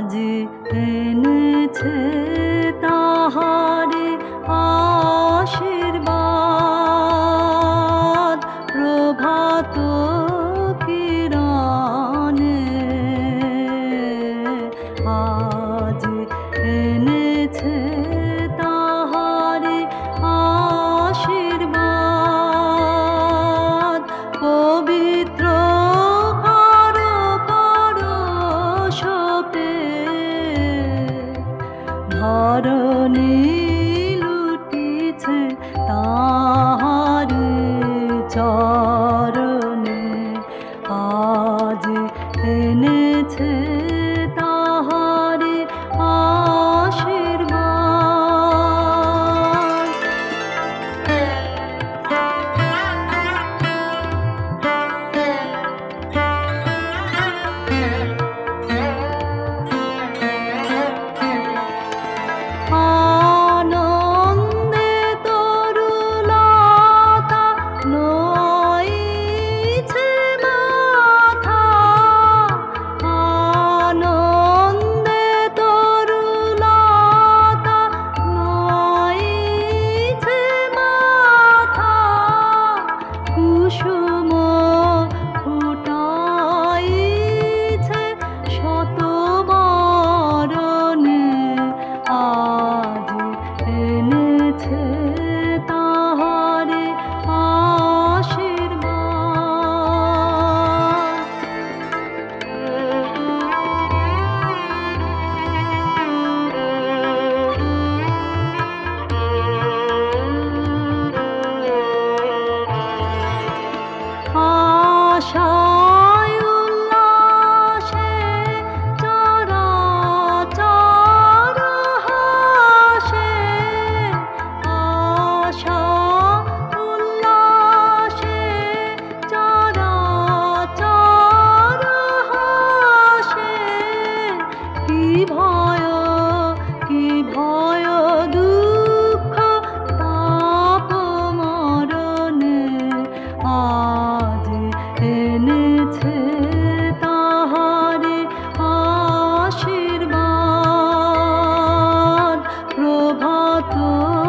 আজ এনেছে তাহারে আশীর্বাদ প্রভাত কিরণে। আজ এনেছে তাহারে আশীর্বাদ পবিত্র ধরণী লুটিছে তাহারে চরণে। আজ এনেছে তাহারে আশীর্বাদ। আনন্দে তরুলতা নইছে মাথা, আনন্দে তরুলতা নইছে মাথা, কুসুম ফুটাইছে শতবরণে। আজ এনেছে তাহারে আশীর্বাদ। আশায় উল্লাসে চরাচর হাসে, আশা উল্লাসে চরাচর হাসে। কি ভয় দুঃখ তাপ মরণে। আজ এনেছে তাহারে আশীর্বাদ প্রভাত